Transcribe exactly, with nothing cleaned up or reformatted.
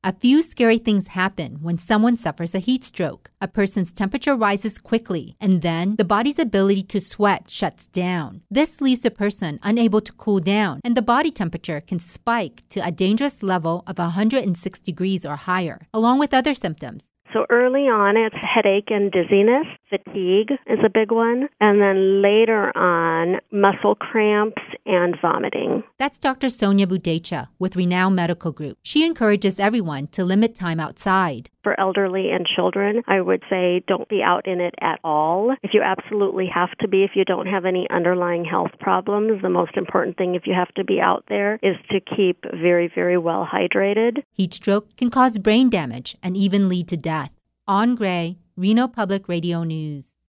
A few scary things happen when someone suffers a heat stroke. A person's temperature rises quickly, and then the body's ability to sweat shuts down. This leaves the person unable to cool down, and the body temperature can spike to a dangerous level of one hundred six degrees or higher, along with other symptoms. So early on, it's headache and dizziness. Fatigue is a big one. And then later on, muscle cramps and vomiting. That's Doctor Sonia Budecha with Renown Medical Group. She encourages everyone to limit time outside. For elderly and children, I would say don't be out in it at all. If you absolutely have to be, if you don't have any underlying health problems, the most important thing if you have to be out there is to keep very, very well hydrated. Heat stroke can cause brain damage and even lead to death. On Gray, Reno Public Radio News.